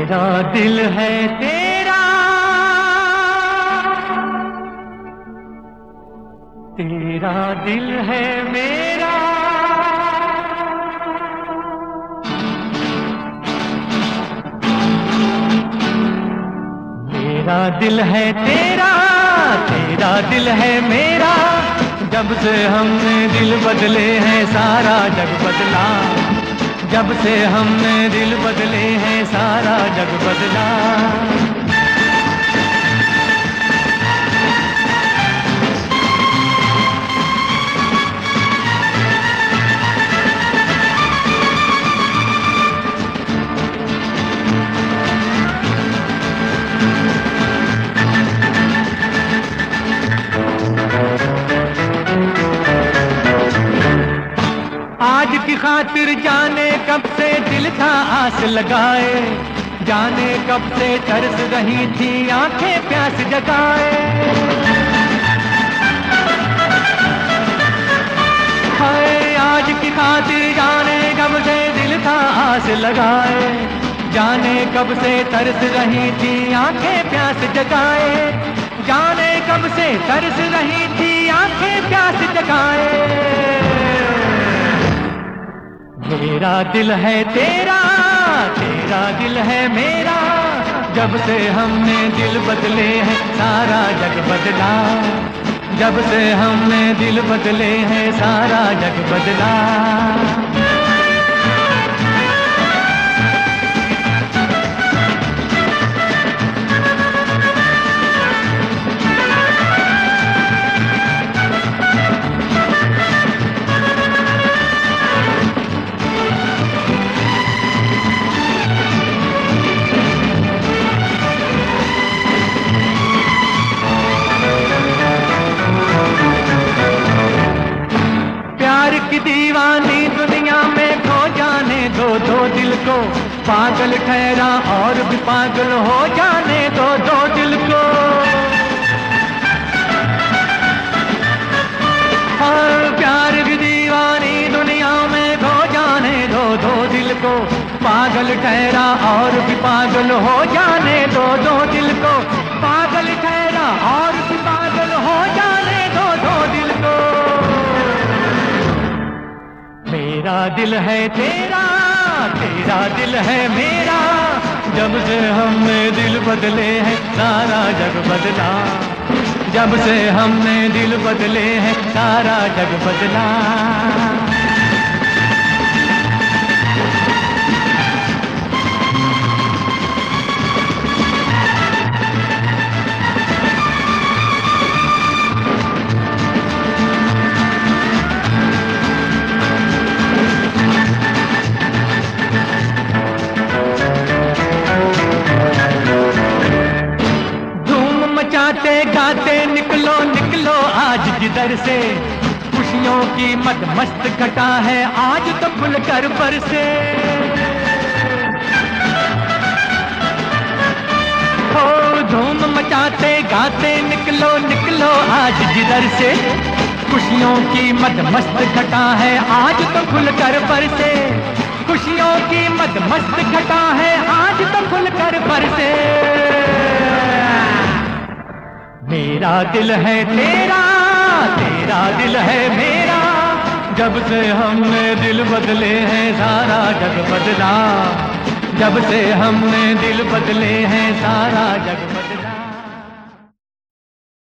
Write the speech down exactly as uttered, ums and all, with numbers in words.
मेरा दिल है तेरा, तेरा दिल है मेरा। मेरा दिल है तेरा, तेरा दिल है मेरा। जब से हमने दिल बदले हैं सारा जग बदला। जब से हमने दिल बदले हैं सारा जग बदला। आज की खातिर जाने कब से दिल था आस लगाए, जाने कब से तरस रही थी आंखें प्यास जगाए। हाय आज की खातिर जाने कब से दिल था आस लगाए, जाने कब से तरस रही थी आंखें प्यास जगाए। जाने कब से तरस रही थी आंखें प्यास जगाए। मेरा दिल है तेरा, तेरा दिल है मेरा। जब से हमने दिल बदले हैं सारा जग बदला। जब से हमने दिल बदले हैं सारा जग बदला। की दीवानी दुनिया में खो जाने दो दो दिल को, पागल ठहरा और भी पागल हो जाने दो दो दिल को। हर प्यार की दीवानी दुनिया में खो जाने दो दो दिल को, पागल ठहरा और भी पागल हो जाने दो दो दिल को। पागल ठहरा और भी पागल हो जाने दो दो दिल को। मेरा दिल है तेरा, तेरा दिल है मेरा। जब से हमने दिल बदले हैं सारा जग बदला। जब से हमने दिल बदले हैं सारा जग बदला। गाते गाते निकलो निकलो आज जिधर से, खुशियों की मत मस्त घटा है आज तो खुलकर बरसे। हो धूम मचाते गाते निकलो निकलो आज जिधर से, खुशियों की मत मस्त घटा है आज तो खुलकर बरसे। खुशियों की मत मस्त घटा है आज तो खुलकर बरसे। मेरा दिल है तेरा, तेरा दिल है मेरा। जब से हमने दिल बदले हैं सारा जग बदला। जब से हमने दिल बदले हैं सारा जग बदला।